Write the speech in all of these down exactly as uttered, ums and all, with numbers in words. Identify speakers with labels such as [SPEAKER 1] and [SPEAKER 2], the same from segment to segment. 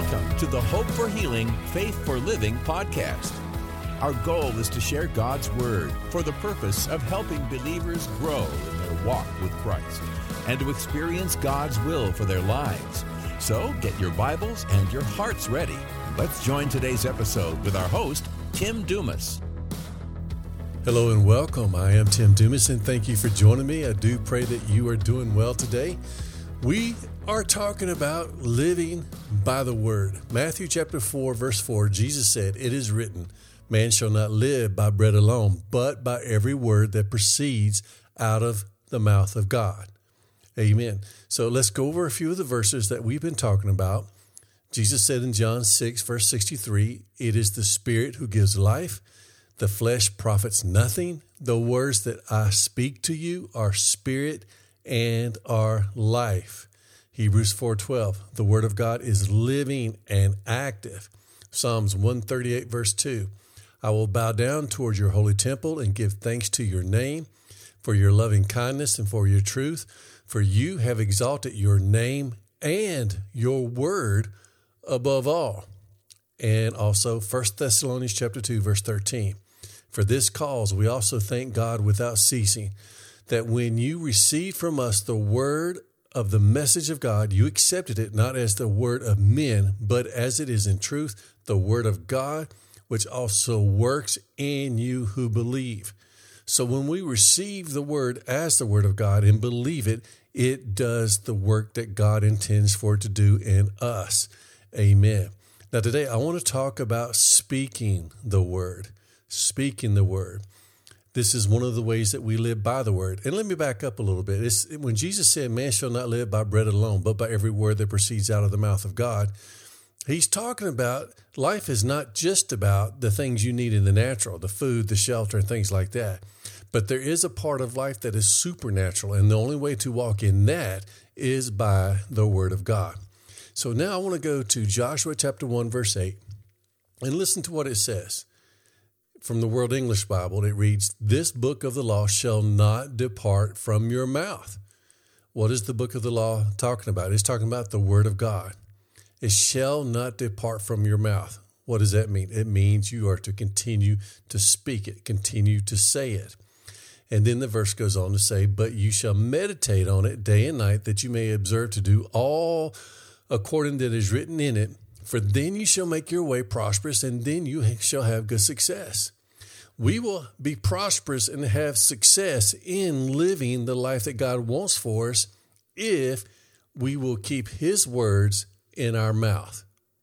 [SPEAKER 1] Welcome to the Hope for Healing, Faith for Living podcast. Our goal is to share God's Word for the purpose of helping believers grow in their walk with Christ and to experience God's will for their lives. So get your Bibles and your hearts ready. Let's join today's episode with our host, Tim Dumas.
[SPEAKER 2] Hello and welcome. I am Tim Dumas and thank you for joining me. I do pray that you are doing well today. We are talking about living by the Word. Matthew chapter four, verse four, Jesus said, "It is written, man shall not live by bread alone, but by every word that proceeds out of the mouth of God." Amen. So let's go over a few of the verses that we've been talking about. Jesus said in John six, verse sixty-three, "It is the Spirit who gives life. The flesh profits nothing. The words that I speak to you are spirit and are life." Hebrews four twelve, the Word of God is living and active. Psalms one thirty-eight, verse two, "I will bow down towards your holy temple and give thanks to your name for your loving kindness and for your truth, for you have exalted your name and your word above all." And also First Thessalonians chapter two, verse thirteen, "For this cause we also thank God without ceasing, that when you received from us the word of the message of God, you accepted it not as the word of men, but as it is in truth, the word of God, which also works in you who believe." So when we receive the word as the word of God and believe it, it does the work that God intends for it to do in us. Amen. Now today I want to talk about speaking the word, speaking the word. This is one of the ways that we live by the word. And let me back up a little bit. It's, when Jesus said, "Man shall not live by bread alone, but by every word that proceeds out of the mouth of God," he's talking about life is not just about the things you need in the natural, the food, the shelter, and things like that. But there is a part of life that is supernatural, and the only way to walk in that is by the word of God. So now I want to go to Joshua chapter one, verse eight, and listen to what it says. From the World English Bible, it reads, "This book of the law shall not depart from your mouth." What is the book of the law talking about? It's talking about the word of God. It shall not depart from your mouth. What does that mean? It means you are to continue to speak it, continue to say it. And then the verse goes on to say, "But you shall meditate on it day and night, that you may observe to do all according that is written in it. For then you shall make your way prosperous, and then you shall have good success." We will be prosperous and have success in living the life that God wants for us if we will keep His words in our mouth.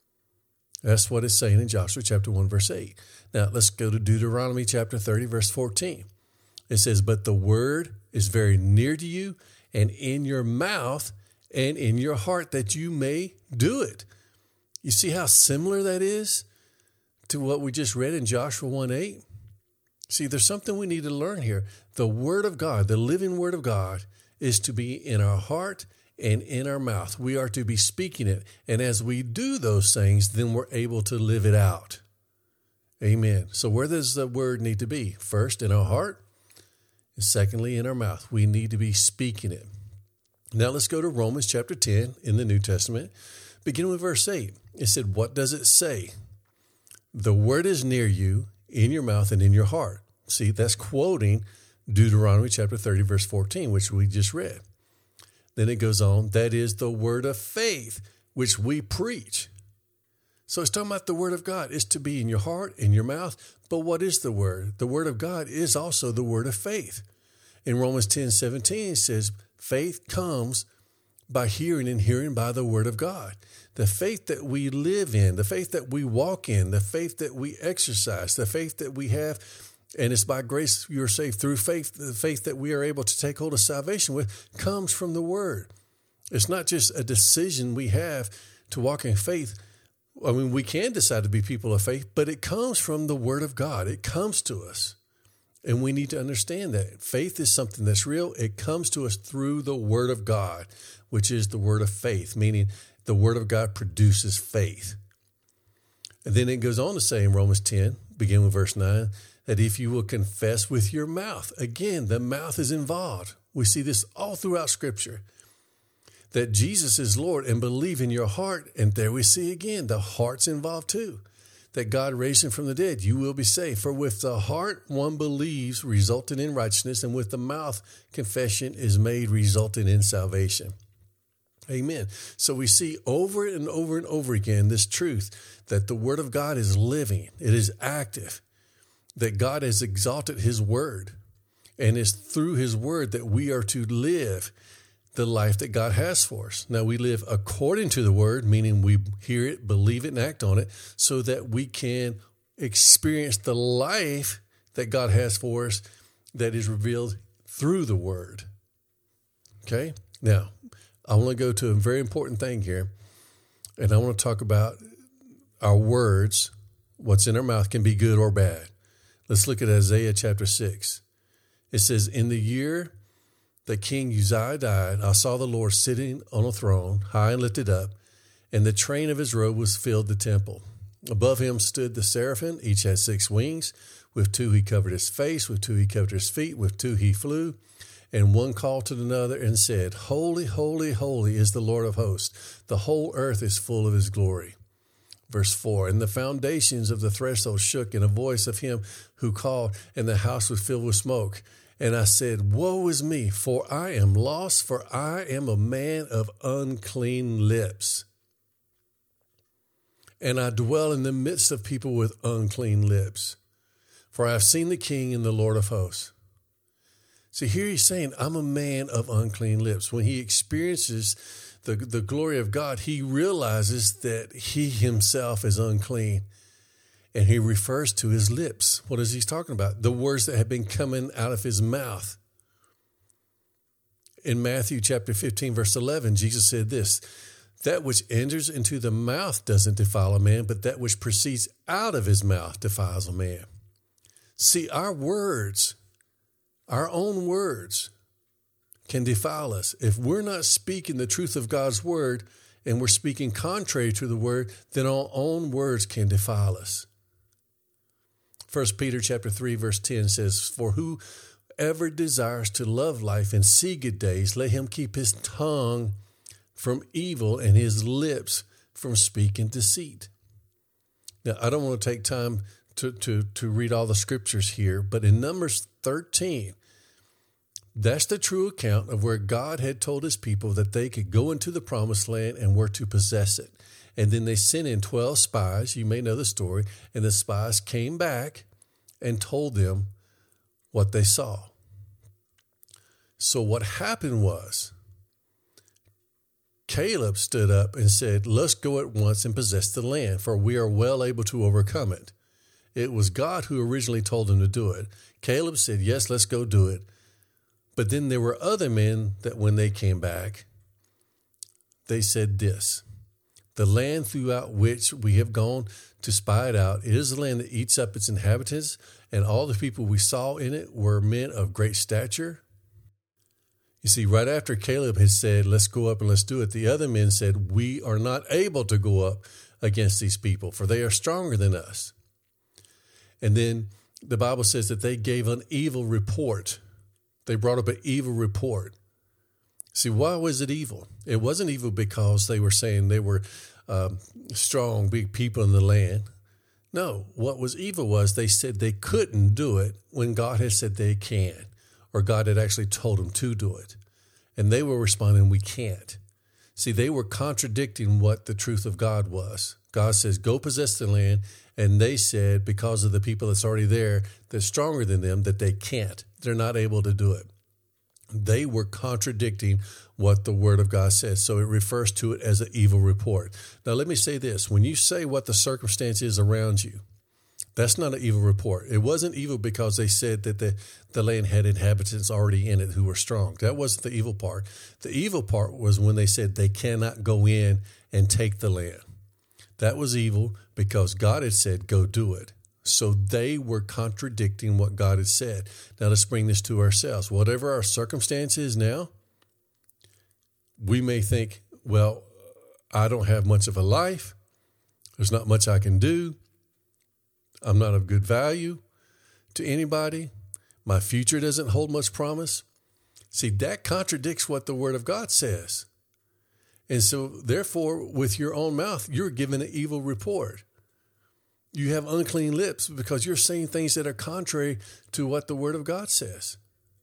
[SPEAKER 2] That's what it's saying in Joshua chapter one, verse eight. Now let's go to Deuteronomy chapter thirty, verse fourteen. It says, "But the word is very near to you, and in your mouth and in your heart, that you may do it." You see how similar that is to what we just read in Joshua one eight? See, there's something we need to learn here. The Word of God, the living Word of God, is to be in our heart and in our mouth. We are to be speaking it. And as we do those things, then we're able to live it out. Amen. So where does the Word need to be? First, in our heart, and secondly, in our mouth. We need to be speaking it. Now let's go to Romans chapter ten in the New Testament. Beginning with verse eight. It said, "What does it say? The word is near you, in your mouth and in your heart." See, that's quoting Deuteronomy chapter thirty, verse fourteen, which we just read. Then it goes on, "That is the word of faith, which we preach." So it's talking about the word of God. It's to be in your heart, in your mouth. But what is the word? The word of God is also the word of faith. In Romans ten seventeen, it says, "Faith comes by hearing, and hearing by the word of God." The faith that we live in, the faith that we walk in, the faith that we exercise, the faith that we have, and it's by grace you are saved through faith, the faith that we are able to take hold of salvation with comes from the word. It's not just a decision we have to walk in faith. I mean, we can decide to be people of faith, but it comes from the word of God. It comes to us. And we need to understand that faith is something that's real. It comes to us through the word of God, which is the word of faith, meaning the word of God produces faith. And then it goes on to say in Romans ten, beginning with verse nine, that if you will confess with your mouth, again, the mouth is involved. We see this all throughout Scripture, that Jesus is Lord and believe in your heart. And there we see again, the heart's involved too. That God raised him from the dead, you will be saved. For with the heart one believes, resulting in righteousness, and with the mouth confession is made, resulting in salvation. Amen. So we see over and over and over again this truth that the word of God is living. It is active. That God has exalted his word. And it's through his word that we are to live the life that God has for us. Now, we live according to the word, meaning we hear it, believe it, and act on it, so that we can experience the life that God has for us that is revealed through the word. Okay? Now, I want to go to a very important thing here, and I want to talk about our words. What's in our mouth can be good or bad. Let's look at Isaiah chapter six. It says, in the year that King Uzziah died, I saw the Lord sitting on a throne, high and lifted up, and the train of his robe was filled the temple. Above him stood the seraphim, each had six wings. With two he covered his face, with two he covered his feet, with two he flew. And one called to another and said, Holy, holy, holy is the Lord of hosts. The whole earth is full of his glory. Verse four, and the foundations of the threshold shook in a voice of him who called, and the house was filled with smoke. And I said, Woe is me, for I am lost, for I am a man of unclean lips. And I dwell in the midst of people with unclean lips. For I have seen the King and the Lord of hosts. See, here he's saying, I'm a man of unclean lips. When he experiences the, the glory of God, he realizes that he himself is unclean. And he refers to his lips. What is he talking about? The words that have been coming out of his mouth. In Matthew chapter fifteen, verse eleven, Jesus said this, that which enters into the mouth doesn't defile a man, but that which proceeds out of his mouth defiles a man. See, our words, our own words can defile us. If we're not speaking the truth of God's word and we're speaking contrary to the word, then our own words can defile us. First Peter chapter three, verse ten says, for whoever desires to love life and see good days, let him keep his tongue from evil and his lips from speaking deceit. Now, I don't want to take time to, to, to read all the scriptures here, but in Numbers thirteen, that's the true account of where God had told his people that they could go into the promised land and were to possess it. And then they sent in twelve spies. You may know the story. And the spies came back and told them what they saw. So what happened was Caleb stood up and said, let's go at once and possess the land, for we are well able to overcome it. It was God who originally told him to do it. Caleb said, yes, let's go do it. But then there were other men that when they came back, they said this, the land throughout which we have gone to spy it out, it is a land that eats up its inhabitants, and all the people we saw in it were men of great stature. You see, right after Caleb had said, let's go up and let's do it, the other men said, we are not able to go up against these people, for they are stronger than us. And then the Bible says that they gave an evil report. They brought up an evil report. See, why was it evil? It wasn't evil because they were saying they were um, strong, big people in the land. No, what was evil was they said they couldn't do it when God had said they can, or God had actually told them to do it. And they were responding, we can't. See, they were contradicting what the truth of God was. God says, go possess the land. And they said, because of the people that's already there, that's stronger than them, that they can't. They're not able to do it. They were contradicting what the word of God says. So it refers to it as an evil report. Now, let me say this. When you say what the circumstance is around you, that's not an evil report. It wasn't evil because they said that the, the land had inhabitants already in it who were strong. That wasn't the evil part. The evil part was when they said they cannot go in and take the land. That was evil because God had said, go do it. So they were contradicting what God had said. Now let's bring this to ourselves. Whatever our circumstance is now, we may think, well, I don't have much of a life. There's not much I can do. I'm not of good value to anybody. My future doesn't hold much promise. See, that contradicts what the Word of God says. And so, therefore, with your own mouth, you're giving an evil report. You have unclean lips because you're saying things that are contrary to what the Word of God says.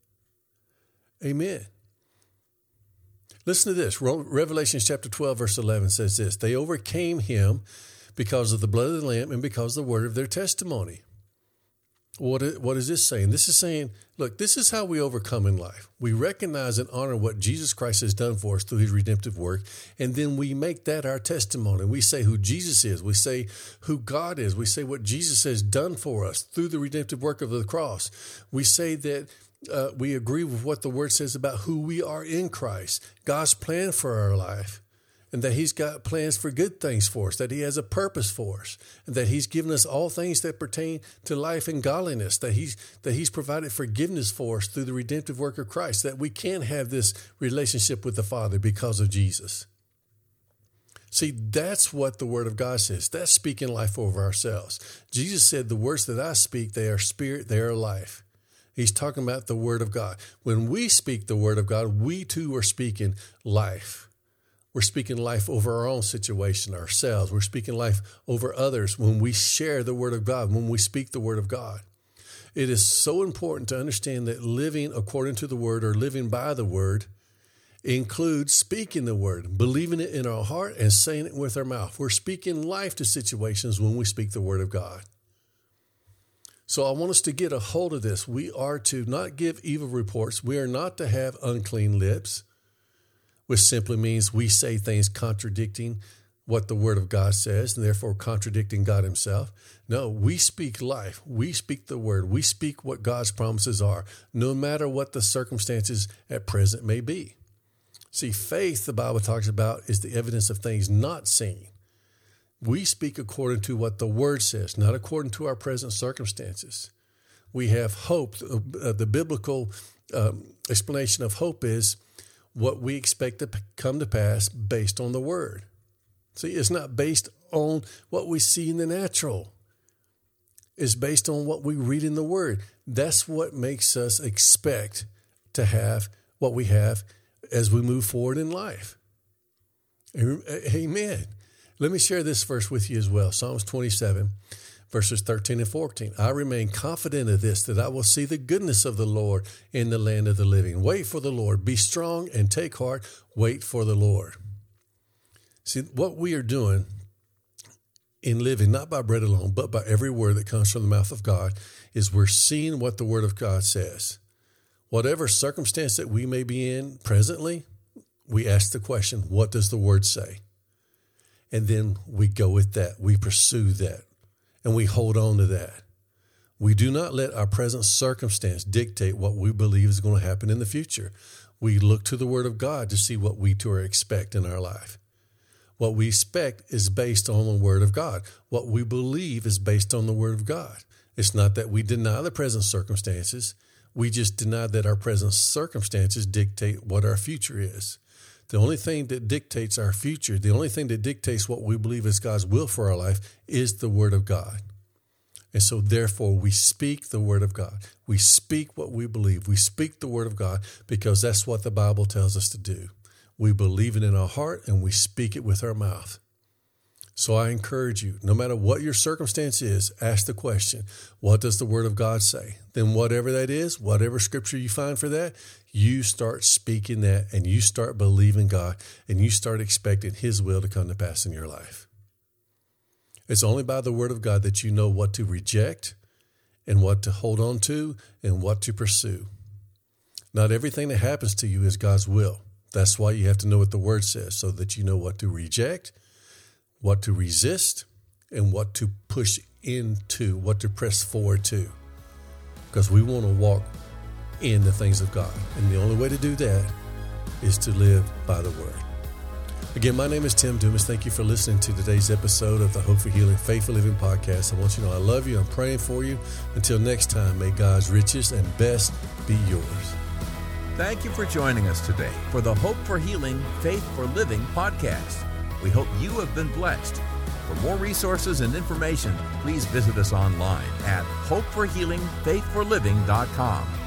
[SPEAKER 2] Amen. Listen to this. Revelation chapter twelve, verse eleven says this. They overcame him because of the blood of the Lamb and because of the word of their testimony. What is, what is this saying? This is saying, look, this is how we overcome in life. We recognize and honor what Jesus Christ has done for us through his redemptive work, and then we make that our testimony. We say who Jesus is. We say who God is. We say what Jesus has done for us through the redemptive work of the cross. We say that uh, we agree with what the word says about who we are in Christ, God's plan for our life. And that he's got plans for good things for us, that he has a purpose for us, and that he's given us all things that pertain to life and godliness, that he's that he's provided forgiveness for us through the redemptive work of Christ, that we can have this relationship with the Father because of Jesus. See, that's what the Word of God says. That's speaking life over ourselves. Jesus said, the words that I speak, they are spirit, they are life. He's talking about the Word of God. When we speak the Word of God, we too are speaking life. We're speaking life over our own situation, ourselves. We're speaking life over others when we share the Word of God, when we speak the Word of God. It is so important to understand that living according to the Word or living by the Word includes speaking the Word, believing it in our heart and saying it with our mouth. We're speaking life to situations when we speak the Word of God. So I want us to get a hold of this. We are to not give evil reports. We are not to have unclean lips, which simply means we say things contradicting what the Word of God says, and therefore contradicting God himself. No, we speak life. We speak the Word. We speak what God's promises are, no matter what the circumstances at present may be. See, faith, the Bible talks about, is the evidence of things not seen. We speak according to what the Word says, not according to our present circumstances. We have hope. Uh, the biblical um, explanation of hope is what we expect to come to pass based on the Word. See, it's not based on what we see in the natural. It's based on what we read in the Word. That's what makes us expect to have what we have as we move forward in life. Amen. Let me share this verse with you as well. Psalms twenty-seven, verses thirteen and fourteen. I remain confident of this, that I will see the goodness of the Lord in the land of the living. Wait for the Lord. Be strong and take heart. Wait for the Lord. See, what we are doing in living, not by bread alone, but by every word that comes from the mouth of God, is we're seeing what the Word of God says. Whatever circumstance that we may be in presently, we ask the question, what does the Word say? And then we go with that. We pursue that. And we hold on to that. We do not let our present circumstance dictate what we believe is going to happen in the future. We look to the Word of God to see what we too expect in our life. What we expect is based on the Word of God. What we believe is based on the Word of God. It's not that we deny the present circumstances. We just deny that our present circumstances dictate what our future is. The only thing that dictates our future, the only thing that dictates what we believe is God's will for our life is the Word of God. And so therefore we speak the Word of God. We speak what we believe. We speak the Word of God because that's what the Bible tells us to do. We believe it in our heart and we speak it with our mouth. So I encourage you, no matter what your circumstance is, ask the question, what does the Word of God say? Then whatever that is, whatever scripture you find for that, you start speaking that and you start believing God and you start expecting His will to come to pass in your life. It's only by the Word of God that you know what to reject and what to hold on to and what to pursue. Not everything that happens to you is God's will. That's why you have to know what the Word says so that you know what to reject, what to resist, and what to push into, what to press forward to. Because we want to walk in the things of God. And the only way to do that is to live by the Word. Again, my name is Tim Dumas. Thank you for listening to today's episode of the Hope for Healing, Faith for Living podcast. I want you to know I love you. I'm praying for you. Until next time, may God's richest and best be yours.
[SPEAKER 1] Thank you for joining us today for the Hope for Healing, Faith for Living podcast. We hope you have been blessed. For more resources and information, please visit us online at hope for healing faith for living dot com.